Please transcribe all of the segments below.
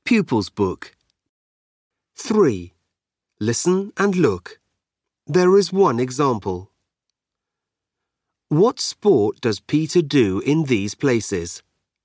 Pupils Book. 3. Listen and look. There is one example. What sport does Peter do in these places?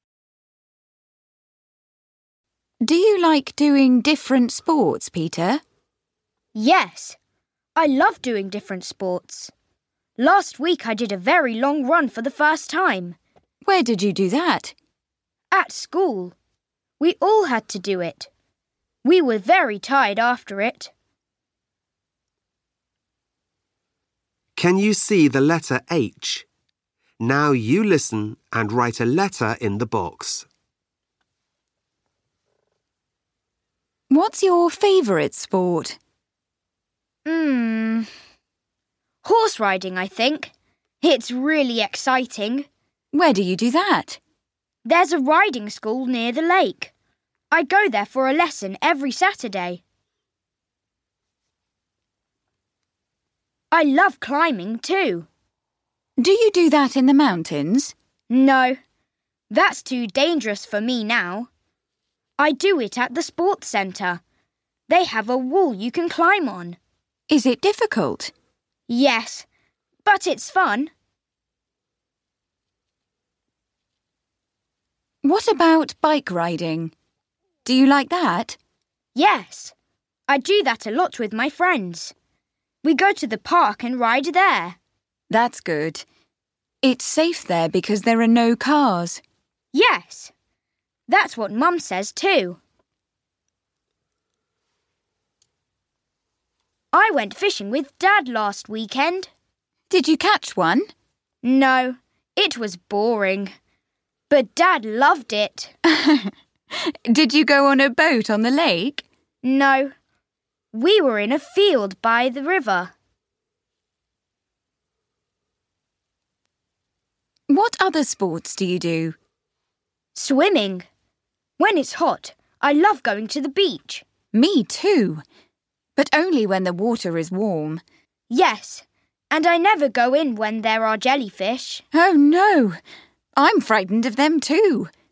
Do you like doing different sports, Peter? Yes, I love doing different sports. Last week I did a very long run for the first time. Where did you do that? At school. We all had to do it. We were very tired after it. Can you see the letter H? Now you listen and write a letter in the box. What's your favourite sport? Horse riding, I think. It's really exciting. Where do you do that? There's a riding school near the lake. I go there for a lesson every Saturday. I love climbing too. Do you do that in the mountains? No, that's too dangerous for me now. I do it at the sports centre. They have a wall you can climb on. Is it difficult? Yes, but it's fun. What about bike riding? Do you like that? Yes, I do that a lot with my friends. We go to the park and ride there. That's good. It's safe there because there are no cars. Yes, that's what Mum says too. I went fishing with Dad last weekend. Did you catch one? No, it was boring. But Dad loved it. Did you go on a boat on the lake? No, we were in a field by the river. What other sports do you do? Swimming. When it's hot, I love going to the beach. Me too. But only when the water is warm. Yes, and I never go in when there are jellyfish. Oh no, I'm frightened of them too.